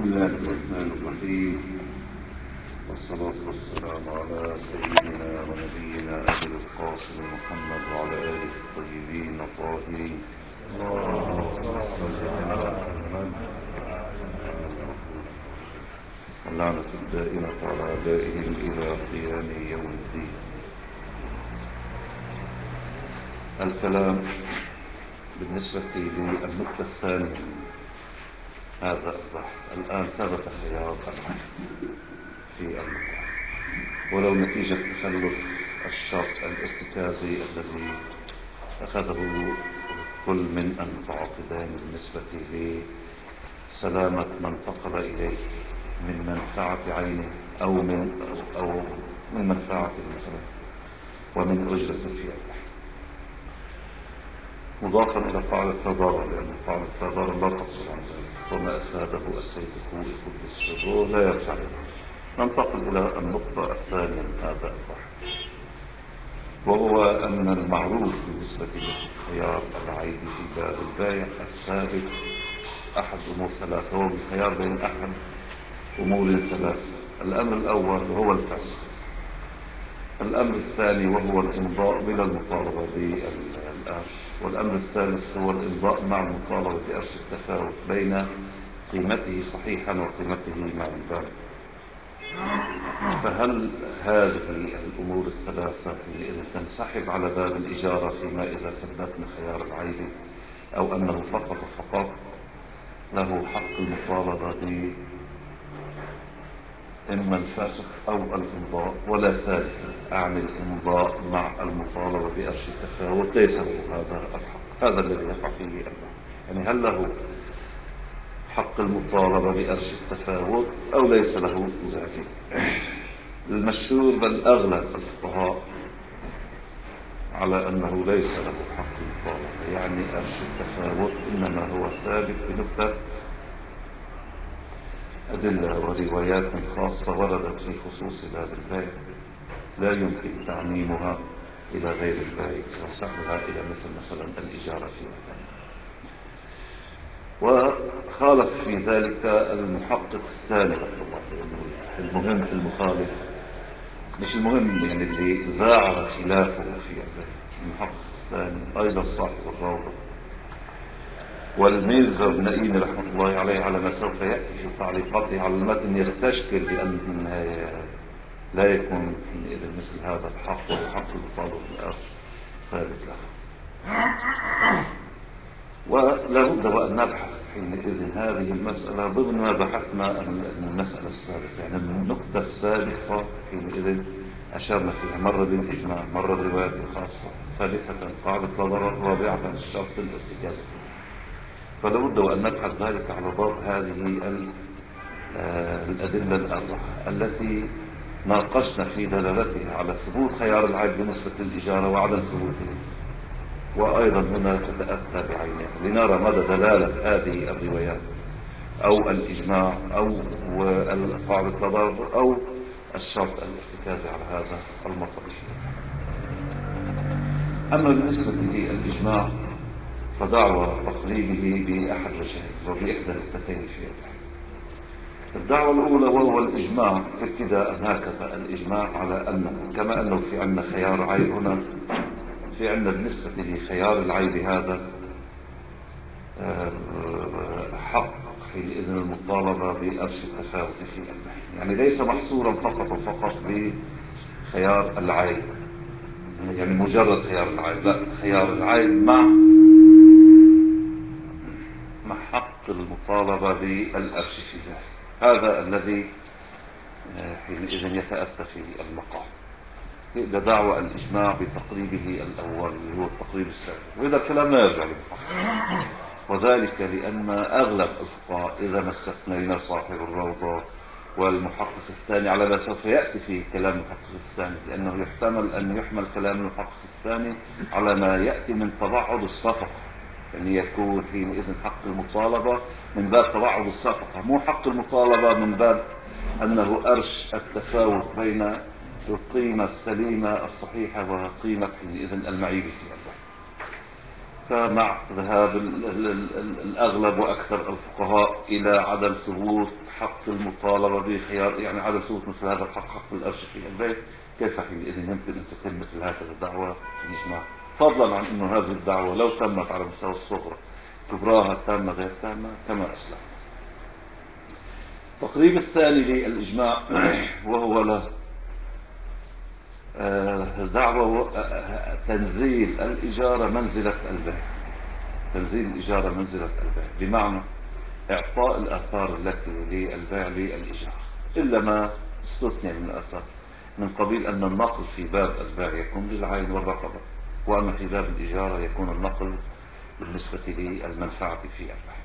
الله الرحمن الرحيم، والصلاة والسلام على سيدنا ونبينا أبي القاسم محمد وعلى آله الطيبين الطاهرين. اللهم صل على محمد واللعنة الدائمة على أعدائهم إلى قيام يوم الدين. الكلام بالنسبة للنقطة الثانية هذا البحث. الآن ثبت خيار العين في المقام، ولو نتيجة تخلف الشرط الارتكازي الذي أخذه كل من المتعاقدين بالنسبة لسلامة من انتقل إليه من منفعة عينه أو من منفعة مثلا ومن أجرة في يده، مضافا إلى قاعدة تضارب، لأن قاعدة تضارب لا تقصر عن ذلك، وما أفاده السيد الخوئي قدس سره لا يرجع له. ننتقل إلى النقطة الثانية من هذا البحث، وهو أن المعروف بالنسبة لخيار العيب في باب البيع الثابت أحد أمور ثلاثة، هو الخيار بين أحد أمور ثلاثة. الأمر الأول هو الفسخ، الأمر الثاني وهو الإمضاء بلا المطالبة بالأرش، والأمر الثالث هو الإمضاء مع المطالبة بأرش التفاوت بين قيمته صحيحا وقيمته مع الباب. فهل هذه الأمور الثلاثة حينئذ تنسحب على باب الإجارة فيما إذا ثبتنا خيار العيب، أو أنه فقط له حق المطالبة إما الفسخ أو الإمضاء ولا ثالثا، أعني الإمضاء مع المطالبة بأرش التفاوت ليس له هذا الحق؟ هذا الذي يقع فيه البحث. يعني هل له حق المطالبة بأرش التفاوت أو ليس له ذلك؟ المشهور بل أغلب الفقهاء على أنه ليس له حق المطالبة، يعني أرش التفاوت إنما هو ثابت بنكتة أدلة وروايات خاصة وردت في خصوص باب البيع لا يمكن تعميمها إلى غير البيع وسحبها إلى مثلا الإجارة في مكان. وخالف في ذلك المحقق الثاني رحمه الله. المهم في المخالف مش المهم يعني اللي ذاع خلافه في المحقق الثاني أيضا صاحب الروضة والميرزا بن نائين رحمة الله عليه، على ما سوف يأتي في تعليقاته على المتن، يستشكل بأن لا يكون حينئذ مثل هذا الحق وحق المطالب بالأرش ثابت له. ولا بد وأن نبحث حينئذ هذه المسألة ضمن ما بحثنا المسألة السابقة، يعني النقطة السابقة حينئذ أشرنا فيها مرة بالإجماع، مرة بالروايات الخاصة، ثالثة قاعدة لا ضرر، رابعة الشرط الارتكازي. فلا بد وأن نبحث ذلك على ضوء هذه الأدلة الأربعة التي ناقشنا في دلالتها على ثبوت خيار العيب بالنسبة للإجارة وعدم ثبوته، وأيضا هنا تتأتى بعينها لنرى مدى دلالة هذه الروايات أو الإجماع أو قاعدة التضارب أو الشرط الارتكازي على هذا المطلب. أما بالنسبة للإجماع فدعوى تقريبه بأحد وجهين وبإحدى النقطتين في الدعوة الأولى، وهو الإجماع ابتداء هكذا، الإجماع على أنه كما أنه في عندنا خيار عيب هنا، في عندنا بالنسبة لخيار العيب هذا حق حينئذ المطالبة بأرش التفاوت في البيع، يعني ليس محصورا فقط بخيار العيب، يعني مجرد خيار العيب، لا، خيار العيب مع حق المطالبة بالأرش في ذلك. هذا الذي حينئذ يتأتى في المقام. ده دعوة الإجماع بتقريبه الأول اللي هو التقريب الثاني، وإذا الكلام لا يرجع للمحقق، وذلك لأن أغلب الفقهاء إذا ما استثنينا صاحب الروضة والمحقق الثاني على ما سوف يأتي في كلام المحقق الثاني، لأنه يحتمل أن يحمل كلام المحقق الثاني على ما يأتي من تبعض الصفقة، يعني يكون حينئذ حق المطالبة من باب تبعض الصفقة، مو حق المطالبة من باب أنه أرش التفاوت بين القيمة السليمة الصحيحة وقيمة حينئذ المعيب في البيع. فمع ذهاب الأغلب وأكثر الفقهاء إلى عدم ثبوت حق المطالبة بخيار، يعني عدم ثبوت مثل هذا الحق، حق الأرش في البيت، كيف حينئذ يمكن أن تتم مثل هكذا الدعوة في الإجماع؟ فضلا عن أن هذه الدعوة لو تمت على مستوى الصغرى كبراها تامة غير تامة كما أسلم. التقريب الثاني للإجماع وهو له دعوة تنزيل الإجارة منزلة البيع. تنزيل الإجارة منزلة البيع بمعنى إعطاء الآثار التي للبيع للإجارة، إلا ما استثني من الآثار من قبيل أن النقل في باب البيع يكون للعين والرقبة، وأما في باب الإجارة يكون النقل بالنسبة للمنفعة في البيع.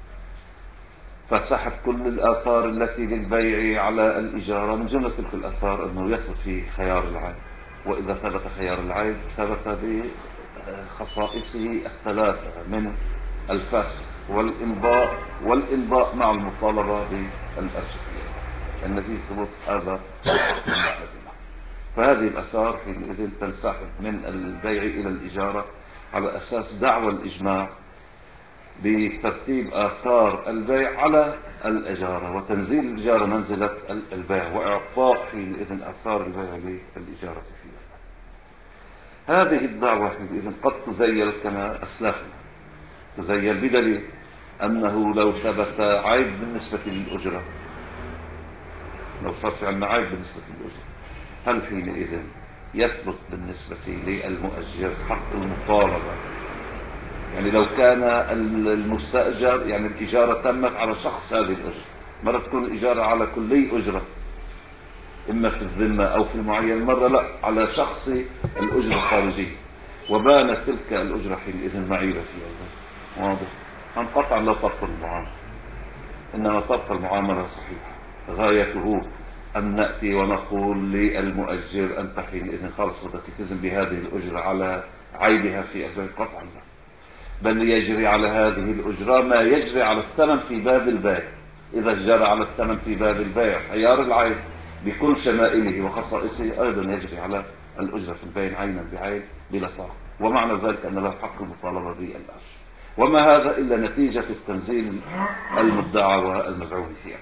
فسحب كل الآثار التي للبيع على الإجارة، من جملة تلك الآثار أنه يثبت في خيار العين، وإذا ثبت خيار العين ثبت بخصائصه الثلاثة من الفسخ والإمضاء مع المطالبة بالأرشفية الذي ثبت هذا بالنسبة له. فهذه الآثار حينئذ تنسحب من البيع إلى الإجارة على أساس دعوى الإجماع بترتيب آثار البيع على الإجارة وتنزيل الإجارة منزلة البيع وإعطاء حينئذ آثار البيع للإجارة فيها. هذه الدعوة حينئذ قد تزيل كما أسلفنا، تزيل بدليل أنه لو ثبت عيب بالنسبة للأجرة، لو صار في عندنا عيب بالنسبة للأجرة، هل حينئذ يثبت بالنسبة للمؤجر حق المطالبة؟ يعني لو كان المستأجر، يعني الإجارة تمت على شخص هذه الأجرة، مرة تكون الإجارة على كلي أجرة إما في الذمة أو في معين، مرة لا على شخص الأجرة الخارجية، وبانت تلك الأجرة حينئذ معيبة فيها، واضح؟ قطعا لا تبطل المعاملة، إنما تبقى المعاملة صحيحة. غايته أن نأتي ونقول للمؤجر أنت حينئذ خلص بدك تلتزم بهذه الأجرة على عيبها في البيع، قطعا لا، بل يجري على هذه الأجرة ما يجري على الثمن في باب البيع. إذا جرى على الثمن في باب البيع خيار العين بكل شمائله وخصائصه، أيضا يجري على الأجرة في البيع عينا بعين بلا فرق، ومعنى ذلك أن له حق المطالبة بالأرش، وما هذا إلا نتيجة التنزيل المدعى والمزعوم فيها.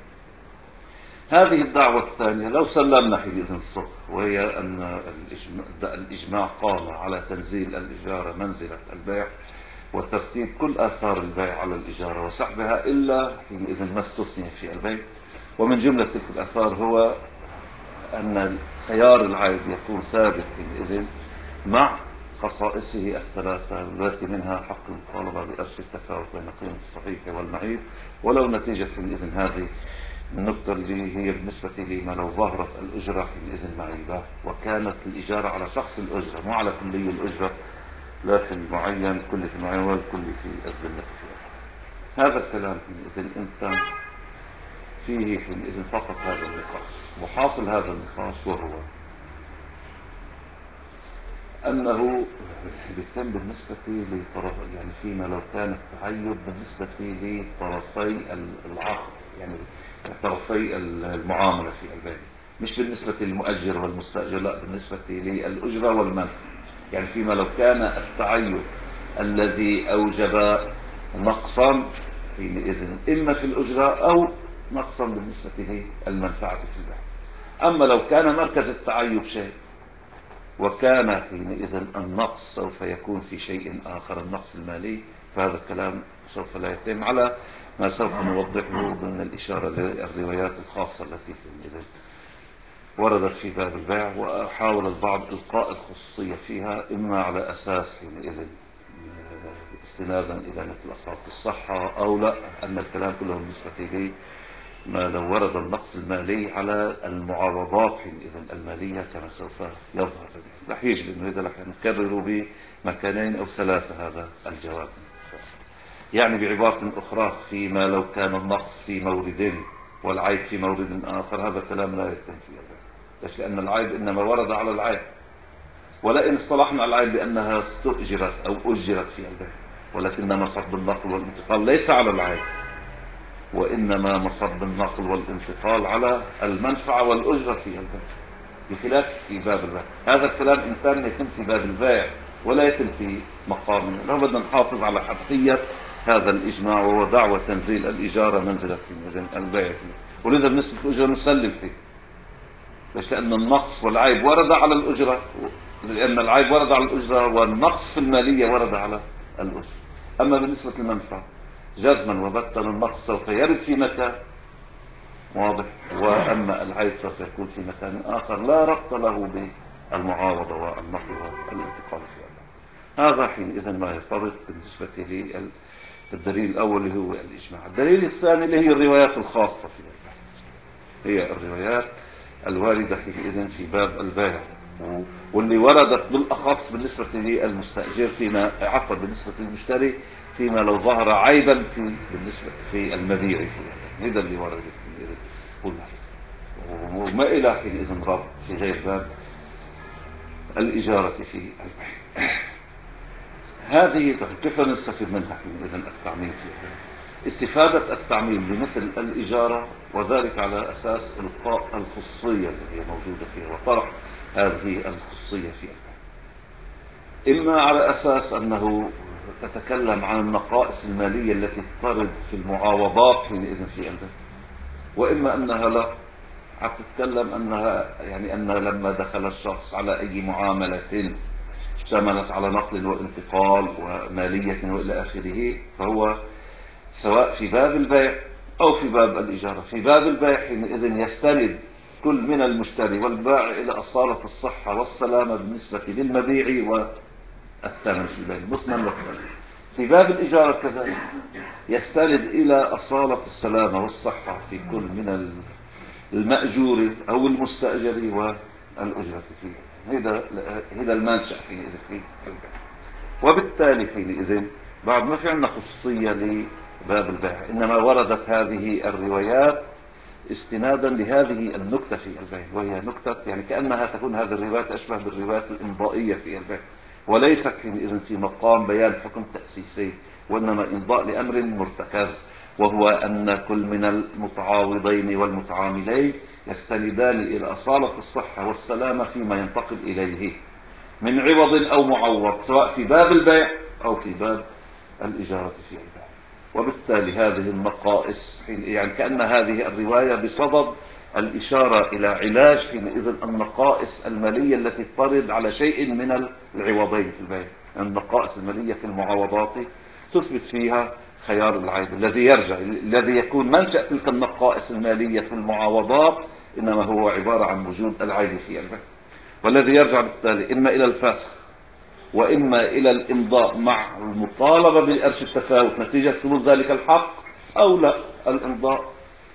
هذه الدعوة الثانية لو سلمنا حينئذ الصبح، وهي أن الإجماع قام على تنزيل الإجارة منزلة البيع وترتيب كل آثار البيع على الإجارة وسحبها إلا حينئذ ما استثني في البيع، ومن جملة تلك الآثار هو أن خيار العيب يكون ثابت حينئذ مع خصائصه الثلاثة التي منها حق المطالبة بأرش التفاوت بين قيمة الصحيح والمعيب. ولو نتيجة حينئذ هذه النقطة اللي هي بالنسبة لما لو ظهرت الأجرة حينئذ معيبة وكانت الإجارة على شخص الأجرة مو على كلي الأجرة، لا في المعين كل في المعين والكل في الذمة فيها. هذا الكلام حينئذ انت فيه حينئذ فقط هذا النقاش، وحاصل هذا النقاش وهو أنه بيتم بالنسبة لطرف، يعني فيما لو كان التعيب بالنسبة لطرفي العقد، يعني طرفي المعاملة في البيع، مش بالنسبة للمؤجر والمستأجر، لا بالنسبة للأجرة والمنفعة. يعني فيما لو كان التعيب الذي أوجب نقصا حينئذ إما في الأجرة أو نقصا بالنسبة للمنفعة في البيع. أما لو كان مركز التعيب شيء وكان حينئذ النقص سوف يكون في شيء آخر، النقص المالي، فهذا الكلام سوف لا يتم على ما سوف نوضحه ضمن الإشارة للروايات الخاصة التي حينئذ وردت في باب البيع، وحاول البعض إلقاء الخصوصية فيها إما على أساس حينئذ استنادا إلى مثل أصابة الصحة أو لا، أن الكلام كله بالنسبة لي ما لو ورد النقص المالي على المعارضات حينئذ المالية كما سوف يظهر. رح يجب أنه إذا رح نكرر بمكانين أو ثلاثة هذا الجواب. يعني بعبارة أخرى فيما لو كان النقص في مورد والعيب في مورد آخر، هذا الكلام لا يتم في البيع. ليش؟ لأن العيب إنما ورد على العيب، ولئن اصطلحنا على العيب بأنها استؤجرت أو أجرت في البيع، ولكن مصب النقل والانتقال ليس على العيب، وإنما مصب النقل والانتقال على المنفعة والأجرة في البيع، بخلاف في باب البيع. هذا الكلام إن كان يتم في باب البيع ولا يتم في مقامنا. لو بدنا نحافظ على حرفية هذا الإجماع وهو دعوة تنزيل الإجارة منزلة البيع فيه. ولذا بالنسبة للأجرة نسلم فيه. ليش؟ لأن النقص والعيب ورد على الأجرة، لأن العيب ورد على الأجرة والنقص في المالية ورد على الأجرة. أما بالنسبة للمنفعة جزما وبتا النقص سوف يرد في مكان واضح، وأما العيب سوف يكون في مكان آخر لا ربط له بالمعاوضة والنقل والانتقال في الله. هذا حينئذ ما يرتبط بالنسبة للدليل الأول اللي هو الإجماع. الدليل الثاني اللي هي الروايات الخاصة في البيع، هي الروايات الواردة حينئذ في باب البيع، واللي وردت بالأخص بالنسبة للمستأجر بالنسبة للمشتري فيما لو ظهر عيبا بالنسبة في المبيع فيه. هذا اللي ورد قلنا، وما إلى حينئذ ربط في غير باب الإجارة في البيع. هذه كيف نستفيد منها حينئذ التعميم فيها؟ استفادة التعميم بمثل الإجارة، وذلك على أساس إلقاء الخصوصية اللي هي موجودة فيها وطرح هذه الخصوصية فيها. إما على أساس أنه تتكلم عن النقائص المالية التي ترد في المعاوضات حينئذ في البيع، وإما أنها لا عم تتكلم أنها يعني أن لما دخل الشخص على أي معاملة اشتملت على نقل وانتقال ومالية وإلى آخره، فهو سواء في باب البيع أو في باب الإجارة. في باب البيع حينئذ يستند كل من المشتري والبائع إلى أصالة الصحة والسلامة بالنسبة للمبيع والثمن في البيع المثمن والثمن. في باب الإجارة كذلك يستند إلى أصالة السلامة والصحة في كل من المأجور أو المستأجر والأجرة فيه. هذا المنشأ حينئذ في البيع. وبالتالي حينئذ بعد ما في عندنا خصوصية لباب البيع، إنما وردت هذه الروايات استنادا لهذه النكتة في البيع، وهي نكتة يعني كأنها تكون هذه الروايات أشبه بالروايات الإمضائية في البيع، وليست حينئذ في مقام بيان حكم تأسيسي، وإنما إمضاء لأمر مرتكز، وهو أن كل من المتعاوضين والمتعاملين يستندان إلى أصالة الصحة والسلامة فيما ينتقل إليه من عوض أو معوض، سواء في باب البيع أو في باب الإجارة في البيع. وبالتالي هذه النقائص يعني كأن هذه الرواية بصدد الإشارة إلى علاج حينئذ النقائص المالية التي ترد على شيء من العوضين في البيع. النقائص المالية في المعاوضات تثبت فيها خيار العيب الذي يكون منشأ تلك النقائص المالية في المعاوضات، إنما هو عبارة عن وجود العيب في البيع، والذي يرجع بالتالي إما إلى الفسخ وإما إلى الإمضاء مع المطالبة بإرش التفاوت نتيجة ثبوت ذلك الحق، أو لا الإمضاء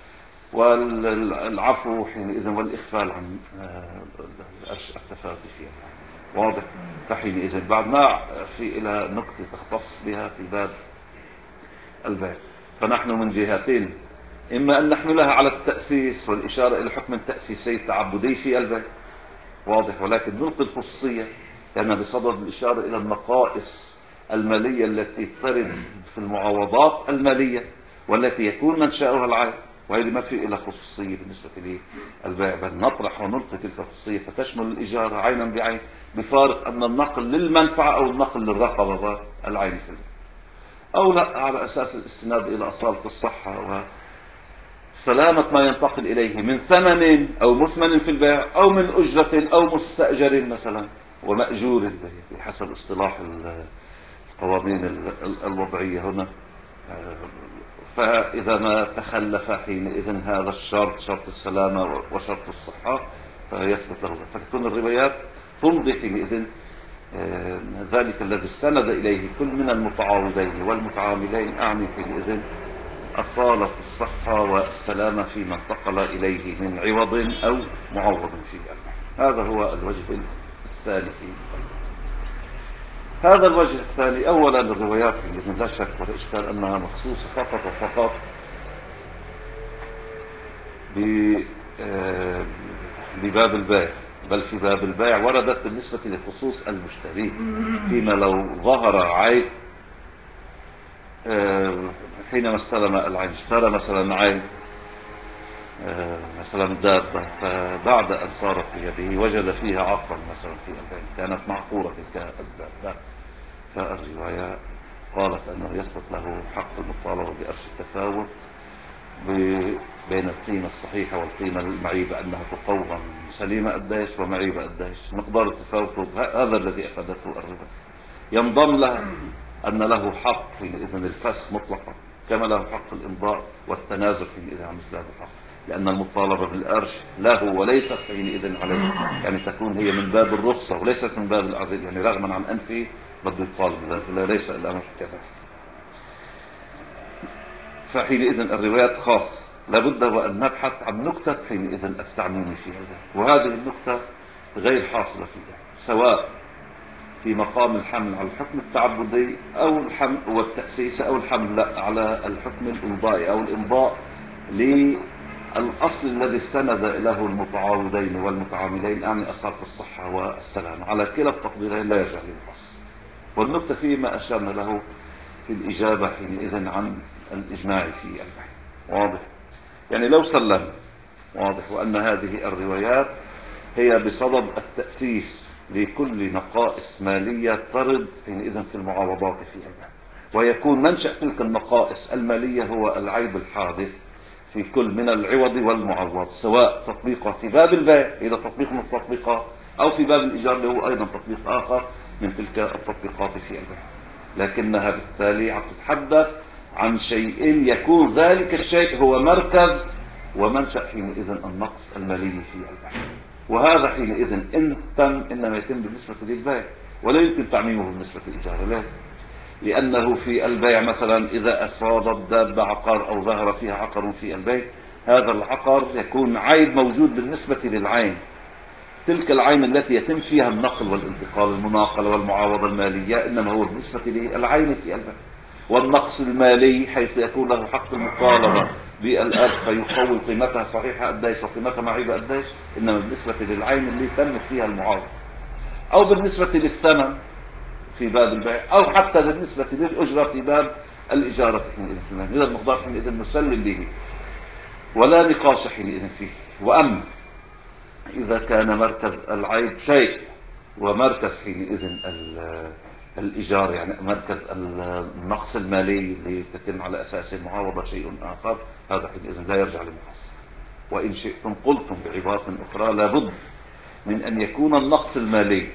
والعفو حينئذ والإخفال عن إرش التفاوت فيها. واضح؟ فحينئذ بعد ما في إلى نقطة تختص بها في باب البيع، فنحن من جهتين إما أن نحملها على التأسيس والإشارة إلى حكم تأسيسي تعبدي في البيع، واضح، ولكن نلقي الخصوصية لأنها بصدد الإشارة إلى النقائص المالية التي ترد في المعاوضات المالية والتي يكون منشأها العيب، وهذه ما في إلى خصوصية بالنسبة للبيع، بل نطرح ونلقي تلك الخصوصية فتشمل الإجارة عينا بعين، بفارق أن النقل للمنفعة أو النقل للرقبة العين في البيع، أو لا على أساس الاستناد إلى أصالة الصحة وسلامة ما ينتقل إليه من ثمن أو مثمن في البيع أو من أجرة أو مستأجر مثلا ومأجور بحسب اصطلاح القوانين الوضعية هنا. فإذا ما تخلف حينئذ هذا الشرط، شرط السلامة وشرط الصحة، فيثبت له، فتكون الروايات تمضي حينئذ ذلك الذي استند إليه كل من المتعاوضين والمتعاملين، أعني حينئذ أصالة الصحة والسلامة فيما انتقل إليه من عوض أو معوض فيه. هذا هو الوجه الثاني في هذا الوجه الثاني. أولا الروايات التي لا شك ولا إشكال أنها مخصوصة فقط وفقط بباب البيع، بل في باب البيع وردت بالنسبة لخصوص المشتري فيما لو ظهر عيب حينما استلم العين، اشترى مثلا عين مثلا دابة، فبعد أن صارت بيده وجد فيها عقلا مثلا في البيت كانت معقورة تلك الدابة، فالرواية قالت أنه يسقط له حق المطالبة بأرش التفاوت بين القيمة الصحيحة والقيمة المعيبة، أنها تقوم سليمة قديش ومعيبة قديش، مقدار التفاوت هذا الذي أخذته الربا. ينضم لها أن له حق حينئذ الفسخ مطلقا، كما له حق الإمضاء والتنازل حينئذ عن مثل هذا الحق، لأن المطالبة بالأرش له وليست حينئذ عليه، يعني تكون هي من باب الرخصة وليست من باب العزل، يعني رغما عن أنفه بده يطالب بذلك، لا ليس الأمر كذلك. فحينئذ الروايات خاصة، لابد وأن نبحث عن نكتة حينئذ التعميم فيها، وهذه النكتة غير حاصلة فيها، سواء في مقام الحمل على الحكم التعبدي أو الحمل والتأسيس أو الحمل على الحكم الإمضائي أو الإمضاء للأصل الذي استند له المتعاوضين والمتعاملين، يعني أصالة الصحة والسلامة. على كلا التقديرين لا يرجع للأصل. والنكتة فيما أشرنا له في الإجابة حينئذ عن الإجماع في البيع. واضح؟ يعني لو سلمنا واضح وأن هذه الروايات هي بصدد التأسيس لكل نقائص مالية ترد حينئذ في المعاوضات في البيع، ويكون منشأ تلك النقائص المالية هو العيب الحادث في كل من العوض والمعوض، سواء تطبيقه في باب البيع إذا تطبيق من التطبيقات، أو في باب الإيجار اللي هو أيضا تطبيق آخر من تلك التطبيقات في البيع. لكنها بالتالي عم تتحدث عن شيء يكون ذلك الشيء هو مركز ومنشأ حينئذ النقص المالي في البيع، وهذا حينئذ إن تم إنما يتم بالنسبة للبيع، ولا يمكن تعميمه بالنسبة للإيجار. ليه؟ لأنه في البيع مثلا إذا أصابت دابة عقار أو ظهر فيها عقر في البيع، هذا العقر يكون عيب موجود بالنسبة للعين، تلك العين التي يتم فيها النقل والانتقال المناقلة والمعاوضة المالية، إنما هو بالنسبة للعين في البيع. والنقص المالي حيث يكون له حق المطالبة بالأرش فيقوي قيمتها صحيحة قديش وقيمتها معيبة قديش، إنما بالنسبة للعين اللي تمت فيها المعاوضة، أو بالنسبة للثمن في باب البيع، أو حتى بالنسبة للأجرة في باب الإجارة حينئذ. إذا المقدار حينئذ نسلم به ولا نقاش حينئذ فيه. وأما إذا كان مركز العيب شيء ومركز حينئذ الإيجار، يعني مركز النقص المالي اللي تتم على أساس المعاوضة شيء آخر، هذا حينئذ لا يرجع للمحصل. وإن شئتم قلتم بعبارة أخرى لابد من أن يكون النقص المالي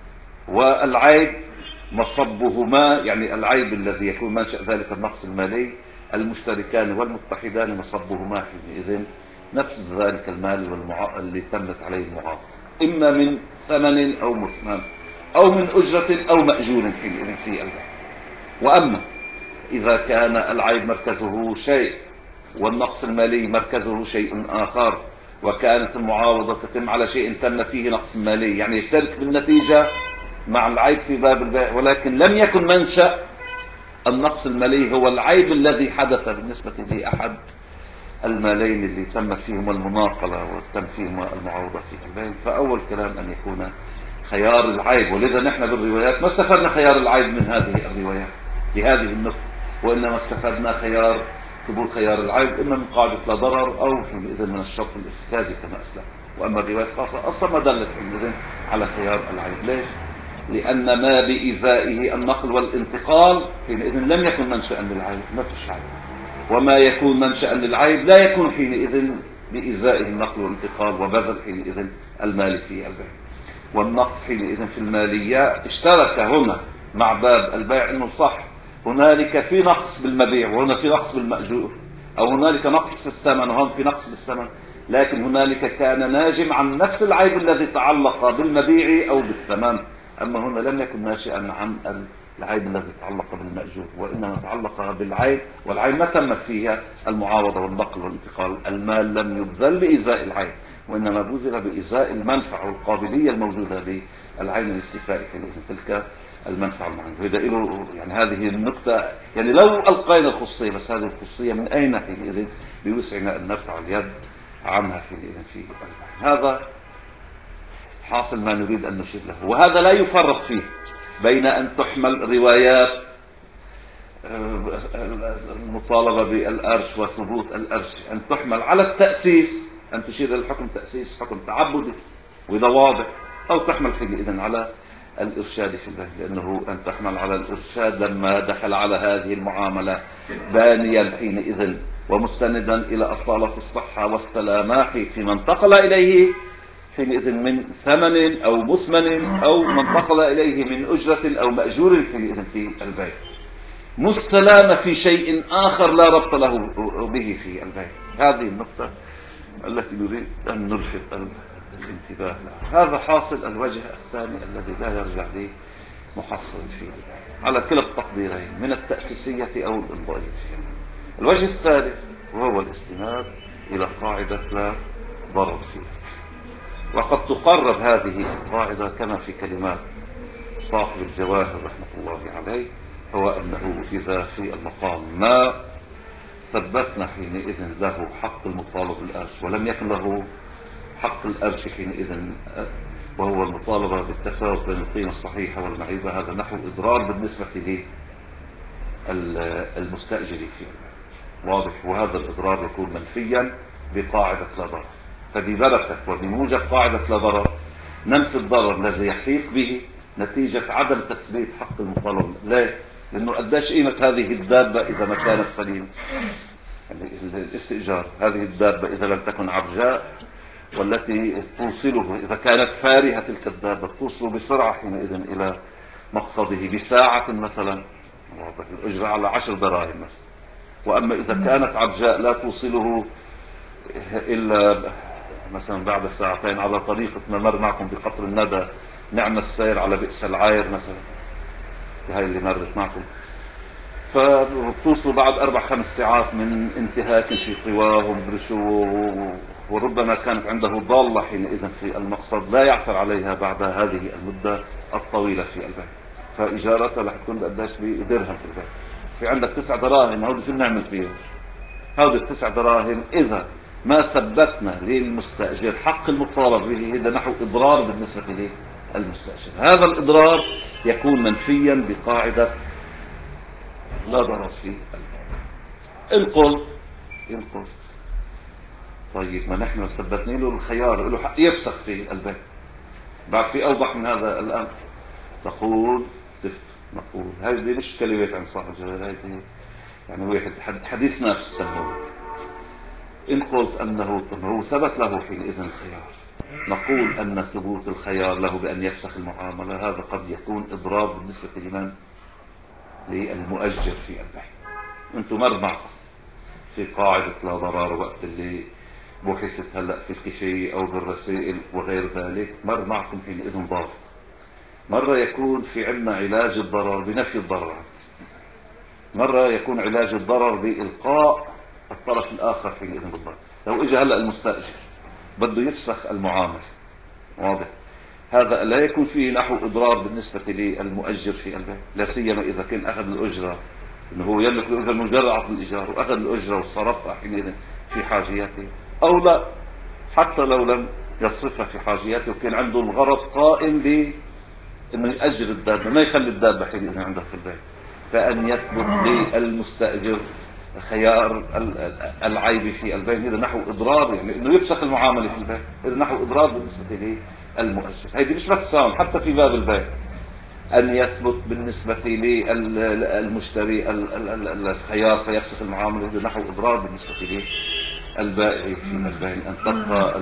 والعيب مصبهما، يعني العيب الذي يكون منشأ ذلك النقص المالي المشتركان والمتحدان مصبهما حينئذ نفس ذلك المال اللي تمت عليه المعاوضة، إما من ثمن أو مثمن أو من أجرة أو مأجور حينئذ في البيع. وأما إذا كان العيب مركزه شيء والنقص المالي مركزه شيء آخر، وكانت المعاوضة تتم على شيء تم فيه نقص مالي، يعني يشترك بالنتيجة مع العيب في باب البيع، ولكن لم يكن منشأ النقص المالي هو العيب الذي حدث بالنسبة لأحد المالين اللي تمت فيهما المناقلة وتم فيهما المعاوضة في البيع، فأول كلام أن يكون خيار العيب. ولذا نحن بالروايات ما استفدنا خيار العيب من هذه الروايات لهذه النقطة، وإنما استفدنا خيار ثبوت خيار العيب إما من قاعدة لا ضرر أو حينئذ من الشرط الارتكازي كما أسلم. وأما الرواية الخاصة أصلا ما دلت حينئذ على خيار العيب. ليش؟ لأن ما بإزائه النقل والانتقال حينئذ لم يكن منشأ للعيب، ما فيش عيب، وما يكون منشأ للعيب لا يكون حينئذ بإزائه النقل والانتقال وبذل حينئذ المال في البيع. والنقص حينئذ في المالية اشترك هنا مع باب البيع، انه صح هنالك في نقص بالمبيع وهنا في نقص بالمأجور، او هنالك نقص في الثمن وهنا في نقص بالثمن، لكن هنالك كان ناجم عن نفس العيب الذي تعلق بالمبيع او بالثمن، اما هنا لم يكن ناشئا عن العيب الذي تعلق بالمأجور، وإنما تعلق بالعيب، والعيب ما تمت فيها المعاوضة والنقل والانتقال، المال لم يبذل بإزاء العيب وإنما بذل بإزاء المنفعة والقابلية الموجودة بالعين الاستيفائي حينئذ تلك المنفعة المعنوية. وإذا له يعني هذه النقطة، يعني لو ألقينا الخصوصية، بس هذه الخصوصية من أين حينئذ بوسعنا أن نرفع اليد عنها حينئذ في البيع. هذا حاصل ما نريد أن نشير له، وهذا لا يفرق فيه بين أن تحمل روايات المطالبة بالأرش وثبوت الأرش أن تحمل على التأسيس، أن تشير إلى الحكم تأسيس حكم تعبدي وإذا واضح، أو تحمل حينئذ على الإرشاد في الله، لأنه أن تحمل على الإرشاد لما دخل على هذه المعاملة بانيا حينئذ ومستندا إلى أصالة الصحة والسلامة فيما انتقل إليه حينئذ من ثمن أو مثمن أو ما انتقل إليه من أجرة أو مأجور حينئذ في البيع، مش سلامة في شيء آخر لا ربط له به في البيع. هذه النقطة التي نريد أن نلفت الانتباه لها. هذا حاصل الوجه الثاني الذي لا يرجع لي محصل فيه على كلا التقديرين من التأسيسية أو الإمضائية فيها. الوجه الثالث وهو الاستناد إلى قاعدة لا ضرر فيها، وقد تقرب هذه القاعدة كما في كلمات صاحب الجواهر رحمة الله عليه، هو أنه إذا في المقام ما ثبتنا حينئذ له حق المطالب بالأرش ولم يكن له حق الأرش حينئذ، وهو المطالبة بالتفاوت بين القيمة الصحيحة والمعيبة، هذا نحو إضرار بالنسبة للمستأجر فيه، واضح؟ وهذا الإضرار يكون منفيا بقاعدة لا ضرر. فببركة وبموجب قاعدة لا ضرر ننفي الضرر الذي يحيق به نتيجة عدم تثبيت حق المطالب. ليه؟ لأنه قداش قيمة هذه الدابة إذا ما كانت سليمة؟ يعني الاستئجار هذه الدابة إذا لم تكن عرجاء، والتي توصله إذا كانت فارهة تلك الدابة توصله بسرعة حينئذ إلى مقصده بساعة مثلا، واضح؟ الأجرة على 10 دراهم مثلا. وأما إذا كانت عرجاء لا توصله إلا مثلا بعد ساعتين على طريقة ما مر معكم بقطر الندى، نعم السير على بئس العاير مثلا، هاي اللي مرت معكم، فتوصلوا بعد 4-5 ساعات من انتهاك في قواه ومدرشو، وربما كانت عنده ضالة حينئذ في المقصد لا يعثر عليها بعد هذه المدة الطويلة في البيت، فإجارتها رح تكون قداش بدرهم في البيت. في عندك 9 دراهم، هودي شو نعمل فيهم؟ هودي ال9 دراهم إذا ما ثبتنا للمستأجر حق المطالب به، هذا نحو إضرار بالنسبة للمستأجر. هذا الإضرار يكون منفيا بقاعدة لا ضرر فيه. القل طيب، ما نحن ثبتني له الخيار، له حق يفسخ في البيت. بعد في أوضح من هذا الأمر؟ تقول نقول هذه مش كلمات عن صاحب الجلالة، هذه يعني واحد حديث نفس سموه. إن قلت أنه ثبت له حينئذ الخيار، نقول أن ثبوت الخيار له بأن يفسخ المعاملة هذا قد يكون إضرار بالنسبة لمن؟ للمؤجر في البيت. أنتم مر معكم في قاعدة لا ضرر وقت اللي بحثت هلأ في الكشي أو بالرسائل وغير ذلك، مر معكم حينئذ ضابط. مرة يكون في عندنا علاج الضرر بنفي الضرر، مرة يكون علاج الضرر بإلقاء الطرف الآخر حينئذ بالضرر. لو إجا هلأ المستأجر بده يفسخ المعامل، واضح؟ هذا لا يكون فيه نحو إضرار بالنسبة للمؤجر في البيت، لا سيما إذا كان أخذ الأجرة، إنه هو يملك الأجرة مجرد عقد الإيجار وأخذ الأجرة وصرفها حينئذ في حاجياته، أو لا حتى لو لم يصرفها في حاجياته وكان عنده الغرض قائم بأنه يأجر الدابة، ما يخلي الدابة حينئذ عنده في البيت. فأن يثبت للمستأجر خيار العيب في البيت، هذا نحو إضرار، يعني إنه يفسخ المعاملة في البيت، هذا نحو إضرار بالنسبة للمؤجر. هذه مش بس سام، حتى في باب البيت أن يثبت بالنسبة للمشتري الخيار فيفسخ المعاملة، هذا نحو إضرار بالنسبة للبائع في البيت، أن تبقى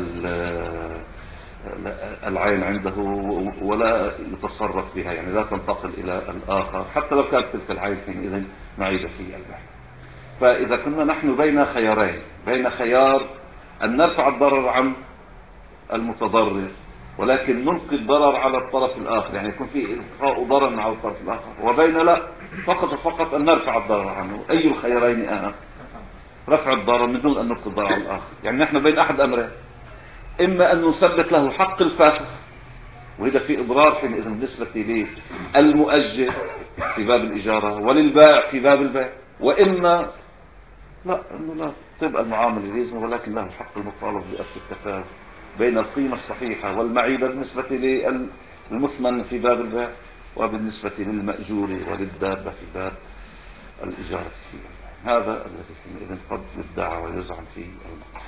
العين عنده ولا يتصرف بها، يعني لا تنتقل إلى الآخر حتى لو كانت تلك العين حينئذ معيبة في البيع. فإذا كنا نحن بين خيارين، بين خيار أن نرفع الضرر عن المتضرر ولكن نلقي الضرر على الطرف الآخر، يعني يكون في إلقاء ضرر على الطرف الآخر، وبين لا فقط أن نرفع الضرر عنه، أي الخيارين أهم؟ رفع الضرر من دون أن نلقي الضرر على الآخر. يعني نحن بين أحد أمرين، إما أن نثبت له حق الفاسخ وإذا في إضرار حينئذ بالنسبة للمؤجر في باب الإجارة وللبائع في باب البيع، وإما لا، أنه لا تبقى المعاملة لازمة ولكن له حق المطالب بأسر التفاوت بين القيمة الصحيحة والمعيبة بالنسبة للمثمن في باب البيع وبالنسبة للمأجور وللدابة في باب الإجارة في البيع. هذا الذي حينئذ قد يدعى ويزعم في المقام.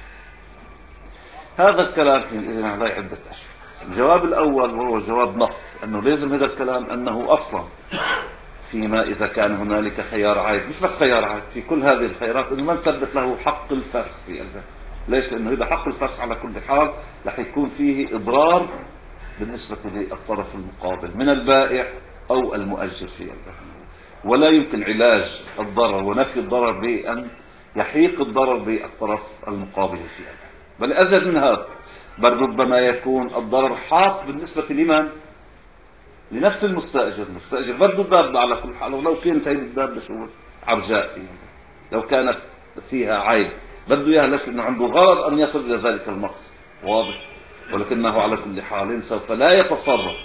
هذا الكلام حينئذ عليه عدة أشياء. الجواب الأول وهو جواب نص، أنه لازم هذا الكلام أنه أصلا فيما إذا كان هنالك خيار عيب، مش بس خيار عيب، في كل هذه الخيارات إنه ما نثبت له حق الفسخ في البيع. ليش؟ لأنه إذا حق الفسخ على كل حال رح يكون فيه إضرار بالنسبة للطرف المقابل من البائع أو المؤجر في البيع، ولا يمكن علاج الضرر ونفي الضرر بأن يحيق الضرر بالطرف المقابل في البيع. بل أزيد من هذا، بل ربما يكون الضرر حاق بالنسبة لمن؟ لنفس المستأجر. المستأجر بده الدابة على كل حال، ولو كانت هذه الدابة شو عرجاء فيها، لو كانت فيها عيب بده اياها، ليش؟ لانه عنده غرض ان يصل الى ذلك المقصد، واضح. ولكنه على كل حال سوف لا يتصرف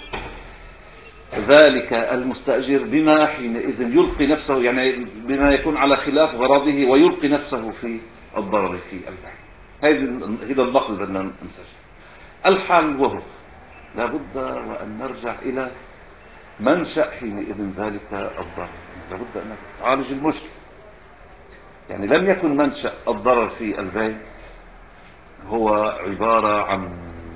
ذلك المستأجر بما حينئذ يلقي نفسه، يعني بما يكون على خلاف غرضه ويلقي نفسه في الضرر في البيع. هذا النقل بدنا ننسجه. الحل وهو لابد وأن نرجع إلى منشأ حينئذ ذلك الضرر، لابد أن تعالج المشكلة. يعني لم يكن منشأ الضرر في البيع هو عبارة عن،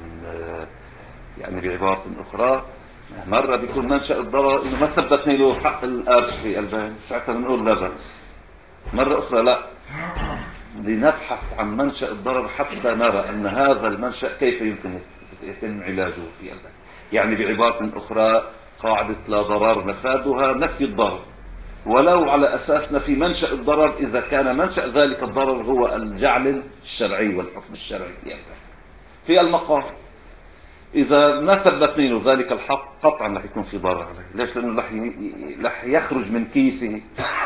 يعني بعبارة أخرى، مرة بيكون منشأ الضرر إنه ما ثبتني له حق الأرش في البيع، ساعتها بنقول لا بأس. مرة أخرى لا، لنبحث عن منشأ الضرر حتى نرى أن هذا المنشأ كيف يمكن يتم علاجه في البيع. يعني بعبارة أخرى، قاعدة لا ضرر مفادها نفي الضرر، ولو على أساس نفي منشأ الضرر إذا كان منشأ ذلك الضرر هو الجعل الشرعي والحكم الشرعي في البيع. في المقام إذا ما ثبتني له ذلك الحق قطعا رح يكون في ضرر عليه. ليش؟ لأنه رح يخرج من كيسه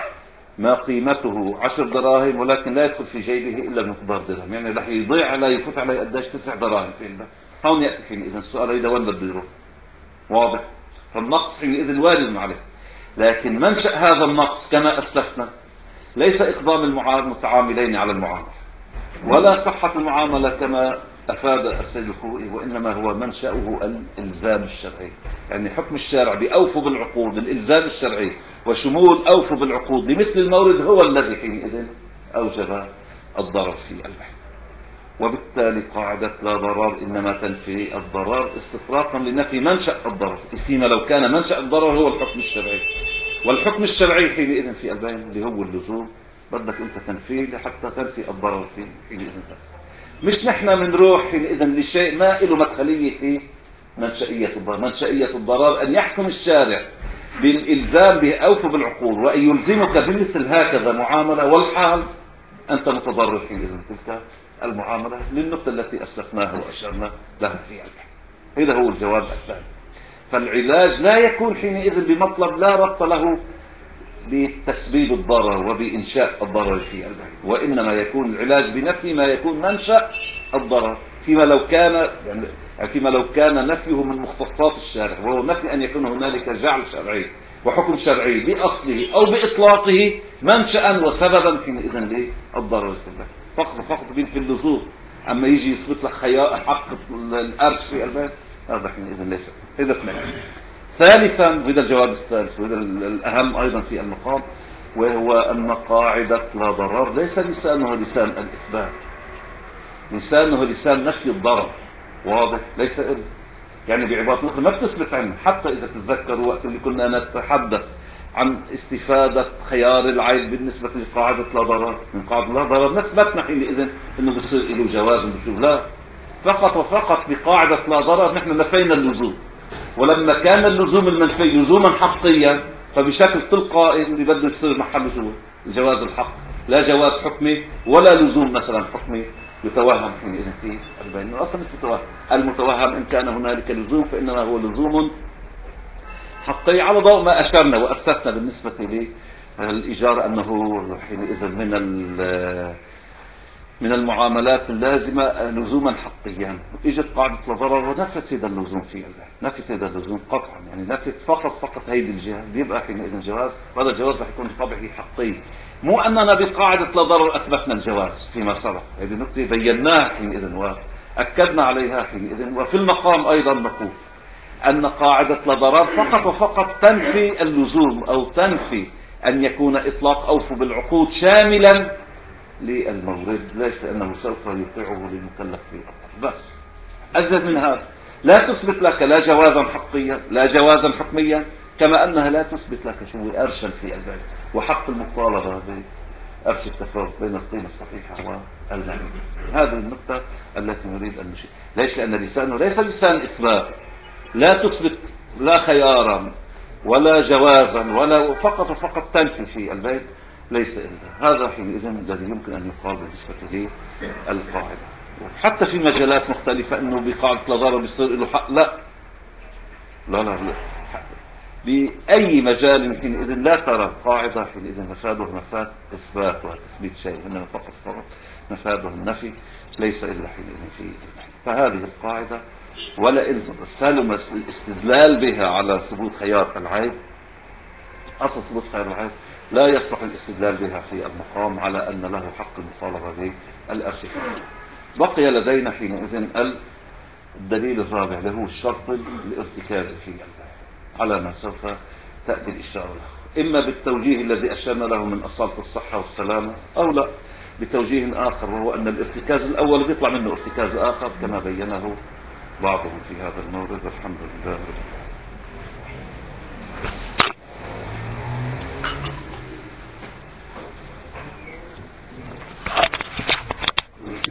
ما قيمته 10 دراهم، ولكن لا يدخل في جيبه إلا مقدار درهم، يعني رح يضيع عليه، يفوت عليه قداش 9 دراهم في البيع. هون يأتي حينئذ السؤال، إذا وين بده يروح؟ واضح. فالنقص حينئذ وارد عليه، لكن منشأ هذا النقص كما أسلفنا ليس إقدام المتعاملين على المعاملة ولا صحة المعاملة كما أفاد السيد الخوئي، وإنما هو منشأه الإلزام الشرعي. يعني حكم الشارع بأوفوا بالعقود، الإلزام الشرعي وشمول أوفوا بالعقود بمثل المورد هو الذي حينئذ أوجب الضرر في البيع. وبالتالي قاعدة لا ضرر إنما تنفي الضرر استطراقا لنفي منشأ الضرر، فيما لو كان منشأ الضرر هو الحكم الشرعي. والحكم الشرعي حينئذ في البيع اللي هو اللزوم، بدك أنت تنفيه لحتى تنفي الضرر فيه حينئذ. مش نحن منروح حينئذ لشيء ما له مدخلية في منشأية الضرر. منشأية الضرر أن يحكم الشارع بالإلزام بأوفوا بالعقود وأن يلزمك بمثل هكذا معاملة، والحال أنت متضرر حينئذ تلك المعاملة للنقطة التي أسلفناها وأشرنا لها في البيع. هذا هو الجواب الثاني. فالعلاج لا يكون حينئذ بمطلب لا ربط له بتسبيب الضرر وبإنشاء الضرر في البيع، وإنما يكون العلاج بنفي ما يكون منشأ الضرر، فيما لو كان يعني فيما لو كان نفيه من مختصات الشارع، وهو نفي أن يكون هنالك جعل شرعي وحكم شرعي بأصله أو بإطلاقه منشأ وسببا حينئذ للضرر في البيع. فقط في اللزوم. أما يجي يثبت لك حق الأرش في البيع، هذا حينئذ ليس. إذا اثنين. ثالثا، وهذا الجواب الثالث وهذا الأهم أيضا في المقام، وهو أن قاعدة لا ضرر ليس لسانه لسان الإثبات، لسانه لسان نفي الضرر. واضح؟ ليس يعني بعبارة أخرى ما بتثبت عنه. حتى إذا تتذكروا وقت اللي كنا نتحدث عن استفادة خيار العيب بالنسبة لقاعدة لا ضرر، من قاعدة لا ضرر نثبتنا حينئذ أنه بصير له جواز بشوف لا، فقط وفقط بقاعدة لا ضرر نحن نفينا اللزوم. ولما كان اللزوم المنفي لزوما حقيا، فبشكل تلقائي اللي بده يصير محله شو؟ جواز الحق، لا جواز حكمي ولا لزوم مثلا حكمي يتوهم حينئذ في البين. اصلا مش متوهم، المتوهم ان كان هنالك لزوم فانما هو لزوم حقي، على ضوء ما اشرنا واسسنا بالنسبه للايجار انه حينئذ من المعاملات اللازمة لزوما حقيا. اجت قاعدة لا ضرر ونفت هذا اللزوم في البيع، نفت هذا اللزوم قطعا، يعني نفت فقط هيدي الجهة، بيبقى حينئذ جواز، وهذا الجواز رح يكون بطبعه حقي. مو أننا بقاعدة لا ضرر أثبتنا الجواز فيما سبق، هذه النقطة بيناها حينئذ وأكدنا عليها حينئذ. وفي المقام أيضا نقول أن قاعدة لا ضرر فقط وفقط تنفي اللزوم أو تنفي أن يكون إطلاق أوفوا بالعقود شاملا للمورد. ليش؟ لأنه سوف يوقعه للمكلف في بس أزيد من هذا لا تثبت لك لا جوازا حقيا لا جوازا حكميا، كما أنها لا تثبت لك شو أرشا في البيع وحق المطالبة بأرش التفاوت بين القيمة الصحيحة والمعينة. هذه النقطة التي نريد أن نشير. ليش؟ لأن لسانه ليس لسان إثبات، لا تثبت لا خيارا ولا جوازا ولا فقط وفقط تنفي في البيت، ليس إلا هذا حينئذ الذي يمكن أن يقال بالنسبة للقاعدة. حتى في مجالات مختلفة أنه بقاعدة لا ضرر بيصير له حق، لا بأي مجال حينئذ لا ترى القاعدة حينئذ مفاده مفاد إثبات وتثبيت شيء، إنما فقط مفاده النفي، ليس إلا حينئذ في. فهذه القاعدة ولئن سلم الاستدلال بها على ثبوت خيار العيب، أصل ثبوت خيار العيب لا يصلح الاستدلال بها في المقام على أن له حق المطالبة بالأرشفة. بقي لدينا حينئذ الدليل الرابع اللي هو الشرط الارتكازي في البيع، على ما سوف تأتي الإشارة له، إما بالتوجيه الذي أشرنا له من أصالة الصحة والسلامة، أو لا بتوجيه آخر، وهو أن الارتكاز الأول بيطلع منه ارتكاز آخر كما بينه بعضهم في هذا المورد. والحمد لله.